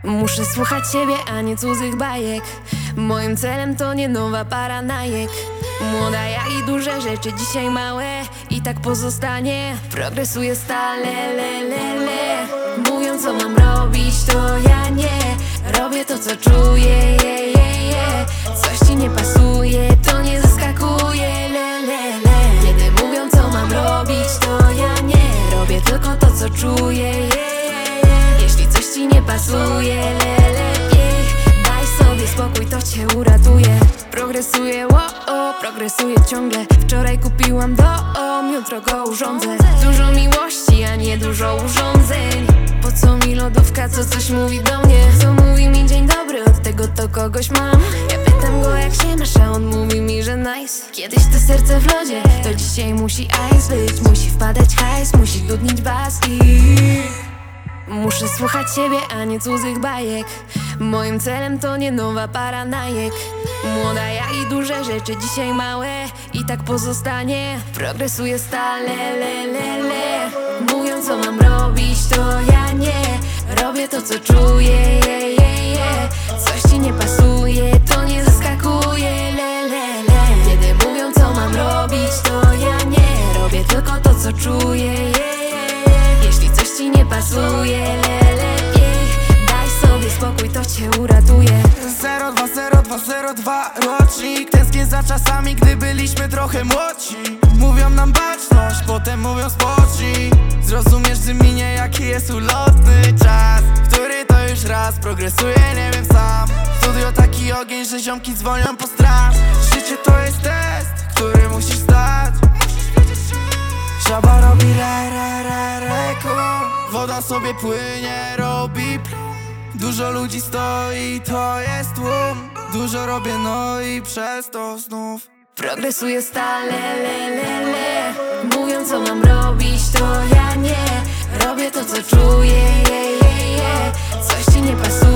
Muszę słuchać siebie, a nie cudzych bajek. Moim celem to nie nowa para Nike. Młoda ja i duże rzeczy, dzisiaj małe. I tak pozostanie, progresuję stale, le. Mówią co mam robić, to ja nie robię to co czuję, Coś ci nie pasuje, to nie zaskakuje, le. Kiedy mówią co mam robić, to ja nie robię tylko to co czuję, Jeśli coś ci nie pasuje, lepiej daj sobie spokój, to cię uratuje. Progresuję, progresuję ciągle. Wczoraj kupiłam dom, jutro go urządzę. Dużo miłości, a nie dużo urządzeń. Po co mi lodówka, co coś mówi do mnie? Co mówi mi dzień dobry, od tego to kogoś mam. Ja pytam go jak się masz, a on mówi mi, że nice. Kiedyś to serce w lodzie, to dzisiaj musi ice być. Musi wpadać hajs, musi dudnić bas i... Muszę słuchać siebie, a nie cudzych bajek. Moim celem to nie nowa para Nike. Młoda ja i duże rzeczy, dzisiaj małe. I tak pozostanie, progresuję stale, le. Mówią co mam robić, to ja nie robię to co czuję, Coś ci nie pasuje, to nie zaskakuje, le. Kiedy mówią co mam robić, to ja nie robię tylko to co czuję, Jeśli coś ci nie pasuje, lepiej daj sobie spokój, to cię uratuje. 020202 rocznik. Tęsknię za czasami, gdy byliśmy trochę młodsi. Mówią nam baczność, potem mówią spocznij. Zrozumiesz, gdy minie jaki jest ulotny czas, który to już raz progresuje, nie wiem sam. Studio taki ogień, że ziomki dzwonią po straż. Życie to jest test, który musisz zdać. Żaba robi reko, woda sobie płynie, robi plum. Dużo ludzi stoi, to jest tłum. Dużo robię, no i przez to znów progresuję stale, le. Mówią co mam robić, to ja nie robię to co czuję, Coś ci nie pasuje.